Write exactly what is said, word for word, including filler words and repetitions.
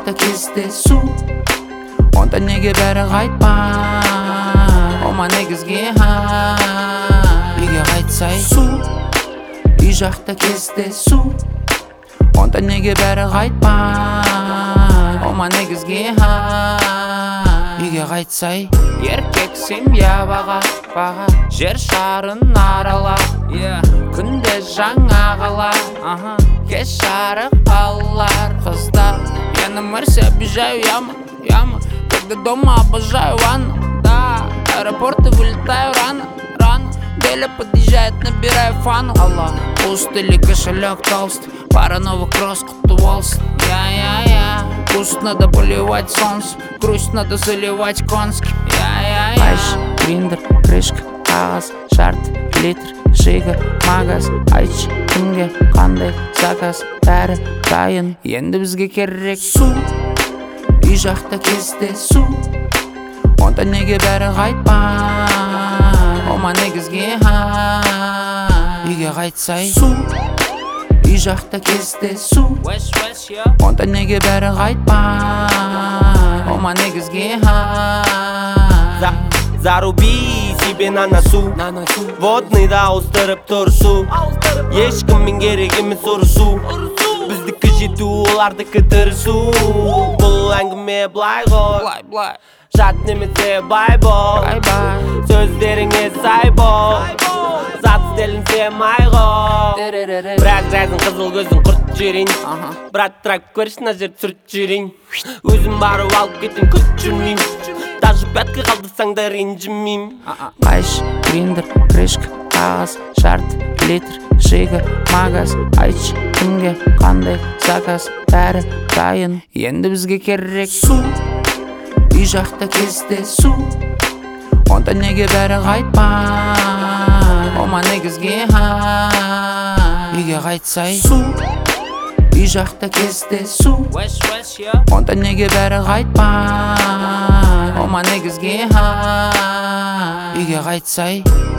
жақта кездесу, онда неге бәрі қайтпай? Ома негізге үйге қайтсай. Су, үй жақта кездесу, онда неге бәрі қайтпай? Ома негізге үйге қайтсай. Еркек семья баға, баға, жер шарын арала, күнде жаңа қала, кеш жарық балалар, қыздар. Я на Марсе обижаю яму, яму, когда дома обожаю ванну, да. Аэропорты вылетаю рано, рано, Деля подъезжает, набираю фану. Аллах, пуст или кошелек толстый, пара новых кросс, құтты болсын. Я-я-я, пуст надо поливать солнце, грусть надо заливать конским. Я-я-я. Айш, гриндер, крышка, қағаз, шарт, литр, жига, магаз. Айтшы, кімге қандай заказ, бәрі дайын, енді бізге керек. Су, үй жақта кездесу, онда неге бәрі қайтпай? Ома негізге үйге қайтсай. Су, үй жақта кездесу, онда неге бәрі қайтпай? Ома негізге Заруби себе на носу, водныйда ауыстырып тұрсу, ешкіммен керек емес ұрысу, біздікі жету, олардікі тырысу. Бұл әңгіме былай ғой, жат немесе бай бол, сөздеріңе сай бол, зат стелінсе май ғой. Бірақ жайдың қызыл көзін құрт жүрейін, брат трак көрші на жер түсірт жүрейін, өзім барып алып кетен күт жүрмейм, даже пятка қалдырсаң да ренжімейм. Айш, гриндер, крышка, қағаз, шарт, литр, жига, магаз. Айтшы, кімге қандай заказ, бәрі дайын, енді бізге керек. Су, үй жақта кездесу, онда неге бәрі қайтпай? Ома негізге үйге қайтсай. Су, үй жақта кездесу, онда неге бәрі қайтпай? Ома негізге үйге қайтсай.